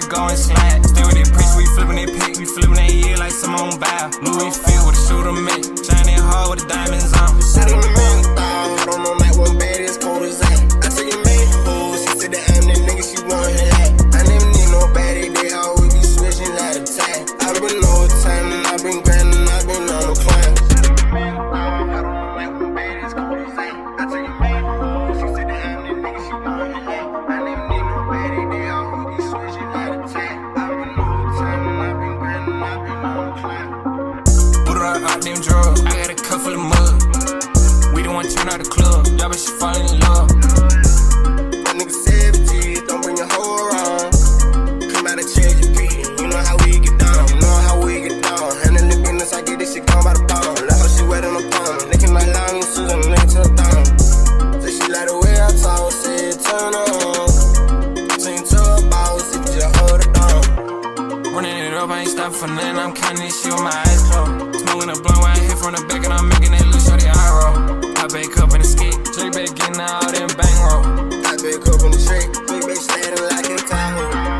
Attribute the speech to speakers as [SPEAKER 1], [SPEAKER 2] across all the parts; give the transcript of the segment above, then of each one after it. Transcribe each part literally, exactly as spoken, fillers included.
[SPEAKER 1] go and slide. Stay with that priest, we flippin' that pick, we flippin' that year like some on bow. Louis Phil with a shooter mitt, shining hard with the diamonds on.
[SPEAKER 2] Shot in the man, thought, hold on, on night one bad as cold as that. I took your man, oh, she said that I'm that nigga, she want her that. I never need nobody, they always be switching like a tag. I've been overtime and I've been grinding, I've been on the climb. Shot in the man, thought, hold on, on night one bad as cold as that. I took your man, oh, she said that I'm that nigga, she want her that. I never need nobody, they always be switching like a tag. I've been overtime and I've been grinding, I've been on the climb.
[SPEAKER 1] Put her out them drugs, I got a cup full of mud. We the one turn out the club, y'all bet she falling in love.
[SPEAKER 2] My nigga savage, don't bring your hoe around. Come out of Cherry Creek, you know how we get down, you know how we get down. Handle the business, I get this shit gone by the pound. Like how she wet on the palm, licking my line, you Susan, nigga to the down. Say she like the way I talk, say turn on. Sing to her boss, if you just hold it down.
[SPEAKER 1] Running it up, I ain't stopping for nothing, I'm counting this shit with my eyes closed. Smoking a blunt while I hit from the back and I'm making that little shorty eye roll. I back up in the skate, Drake back getting all them bang roll.
[SPEAKER 2] I back up in the tree, big back sliding like a Tahoe.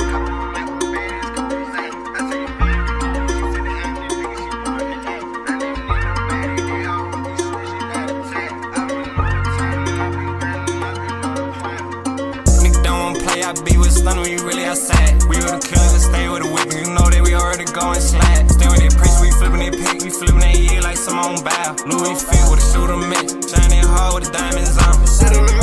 [SPEAKER 1] I be with stun when you really outside. We with the killers, stay with the whip, you know that we already go and slide. Stay with that priest, we flippin' that pick, we flippin' that year like some on bow. Louis Phil with a shooter mitt, shining hard with the diamonds on.